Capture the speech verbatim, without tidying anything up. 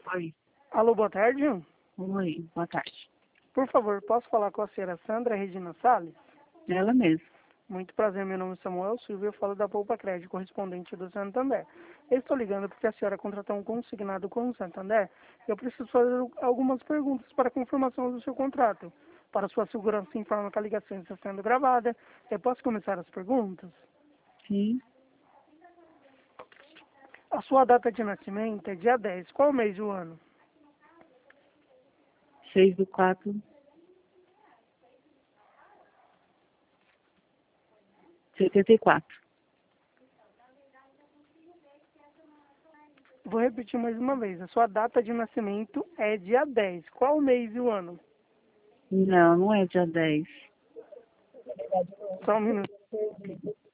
Oi. Alô, boa tarde. Oi, boa tarde. Por favor, posso falar com a senhora Sandra Regina Salles? Ela mesma. Muito prazer, meu nome é Samuel Silva e eu falo da Poupa Crédito, correspondente do Santander. Eu estou ligando porque a senhora contratou um consignado com o Santander e eu preciso fazer algumas perguntas para confirmação do seu contrato. Para sua segurança, informa que a ligação está sendo gravada. Eu posso começar as perguntas? Sim. A sua data de nascimento é dia dez. Qual mês e o ano? seis do quatro setenta e quatro. Vou repetir mais uma vez. A sua data de nascimento é dia dez. Qual mês e o ano? Não, não é dia dez. Só um minuto.